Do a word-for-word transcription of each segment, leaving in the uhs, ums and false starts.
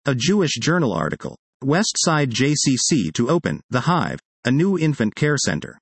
A Jewish Journal article. West Side J C C to open The Hive, a new infant care center.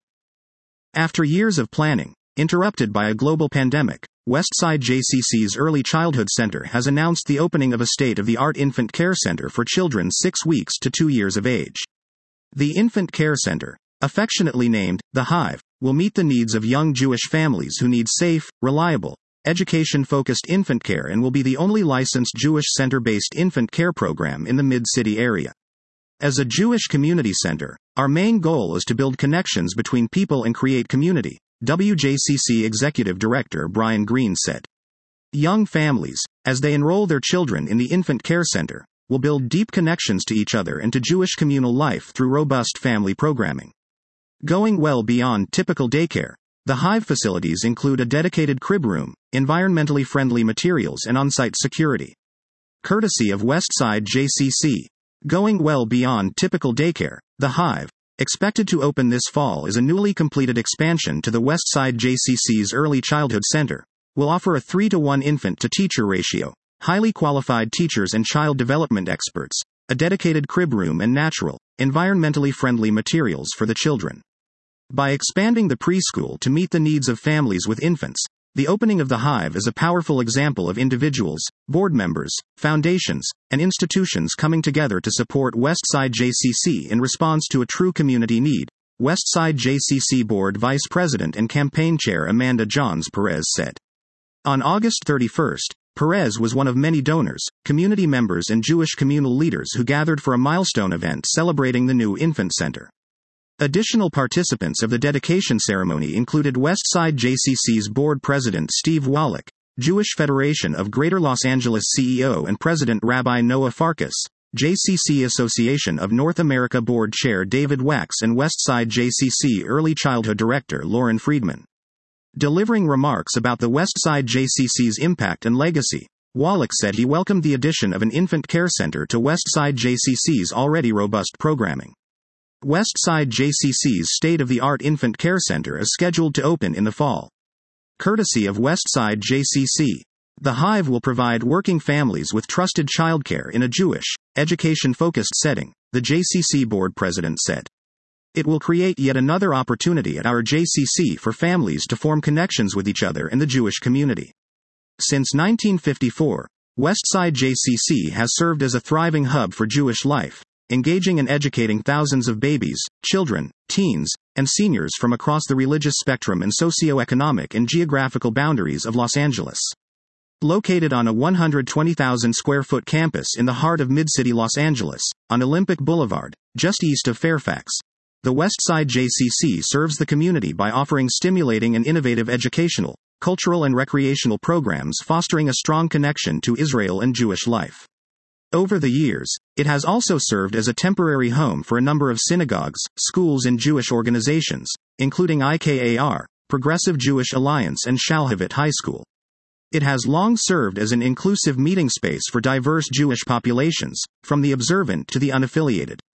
After years of planning, interrupted by a global pandemic, West Side J C C's Early Childhood Center has announced the opening of a state-of-the-art infant care center for children six weeks to two years of age. The Infant Care Center, affectionately named The Hive, will meet the needs of young Jewish families who need safe, reliable, education-focused infant care and will be the only licensed Jewish center-based infant care program in the Mid-City area. As a Jewish community center, our main goal is to build connections between people and create community, W J C C Executive Director Brian Green said. Young families, as they enroll their children in the Infant Care Center, will build deep connections to each other and to Jewish communal life through robust family programming. Going well beyond typical daycare, the Hive facilities include a dedicated crib room, environmentally friendly materials and on-site security. Courtesy of West Side J C C. Going well beyond typical daycare, The Hive, expected to open this fall, is a newly completed expansion to the West Side J C C's Early Childhood Center, will offer a three to one infant-to-teacher ratio, highly qualified teachers and child development experts, a dedicated crib room and natural, environmentally friendly materials for the children. By expanding the preschool to meet the needs of families with infants, the opening of the Hive is a powerful example of individuals, board members, foundations, and institutions coming together to support West Side J C C in response to a true community need, West Side J C C Board Vice President and Campaign Chair Amanda Johns Perez said. On August thirty-first, Perez was one of many donors, community members and Jewish communal leaders who gathered for a milestone event celebrating the new infant center. Additional participants of the dedication ceremony included West Side J C C's board president Steve Wallach, Jewish Federation of Greater Los Angeles C E O and President Rabbi Noah Farkas, J C C Association of North America Board Chair David Wax and West Side J C C Early Childhood Director Lauren Friedman. Delivering remarks about the West Side J C C's impact and legacy, Wallach said he welcomed the addition of an infant care center to West Side J C C's already robust programming. West Side J C C's state-of-the-art infant care center is scheduled to open in the fall. Courtesy of West Side J C C, The Hive will provide working families with trusted childcare in a Jewish, education-focused setting, the J C C board president said. It will create yet another opportunity at our J C C for families to form connections with each other and the Jewish community. Since nineteen fifty-four, West Side J C C has served as a thriving hub for Jewish life, engaging and educating thousands of babies, children, teens, and seniors from across the religious spectrum and socioeconomic and geographical boundaries of Los Angeles. Located on a one hundred twenty thousand square foot campus in the heart of Mid-City Los Angeles, on Olympic Boulevard, just east of Fairfax, the West Side J C C serves the community by offering stimulating and innovative educational, cultural and recreational programs fostering a strong connection to Israel and Jewish life. Over the years, it has also served as a temporary home for a number of synagogues, schools and Jewish organizations, including I K A R, Progressive Jewish Alliance and Shalhavit High School. It has long served as an inclusive meeting space for diverse Jewish populations, from the observant to the unaffiliated.